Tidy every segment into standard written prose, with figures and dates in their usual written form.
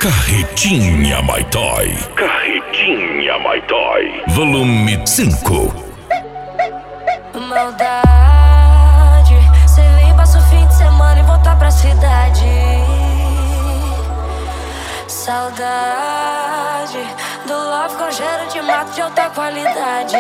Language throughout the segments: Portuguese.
Carretinha My Toy. Carretinha My Toy. Volume 5. Maldade, cê vem, passa o fim de semana e voltar pra cidade. Saudade do love com cheiro de mato de alta qualidade.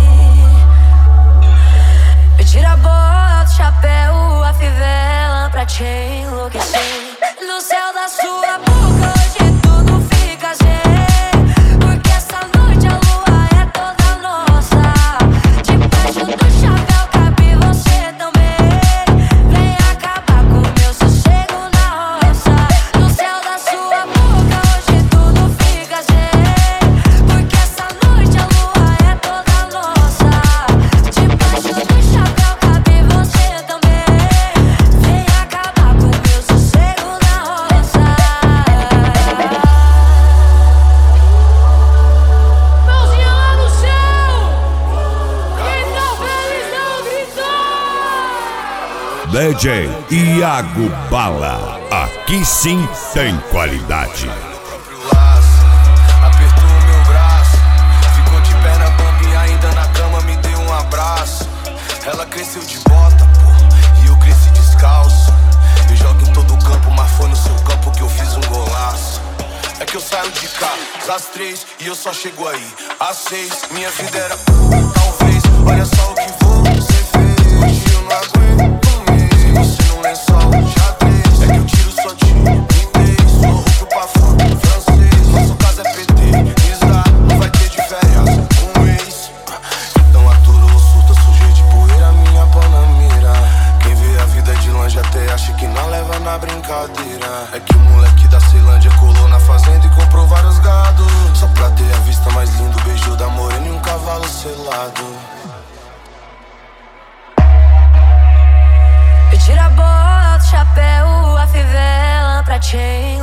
Me tira a bota, o chapéu, a fivela pra te enlouquecer. No céu da sua boca hoje tudo fica sem, porque essa noite a lua é toda nossa. Debaixo do chapéu cabe você também. Vem acabar com meu sossego na roça. No céu da sua boca hoje tudo fica sem, porque essa noite a lua é toda nossa. Debaixo do chapéu cabe você também. Vem acabar com meu sossego na roça. Mãozinha lá no céu. Quem tá feliz não gritou. DJ Iago Bala. Aqui sim tem qualidade. Apertou meu braço, ficou de perna bamba e ainda na cama me deu um abraço. Ela cresceu de bota, pô, e eu cresci descalço. Eu jogo em todo o campo, mas foi no seu campo que eu fiz um golaço. É que eu saio de casa às 3 e eu só chego aí às 6. Minha vida era talvez, olha só o que você fez. Hoje eu não aguento mais, se você não lençol xadrez. É que eu tiro só de inglês, sou rouco pra fora, francês. Nosso caso é PT, Isla, não vai ter de férias com um ex. Então aturo o surto, sujei de poeira minha panamera. Quem vê a vida de longe até acha que não leva na brincadeira. É que o moleque da Ceilândia colou na fazenda e comprou vários gados, só pra ter a vista mais linda, o beijo da morena e um cavalo selado. Me tira a bota, o chapéu, a fivela pra te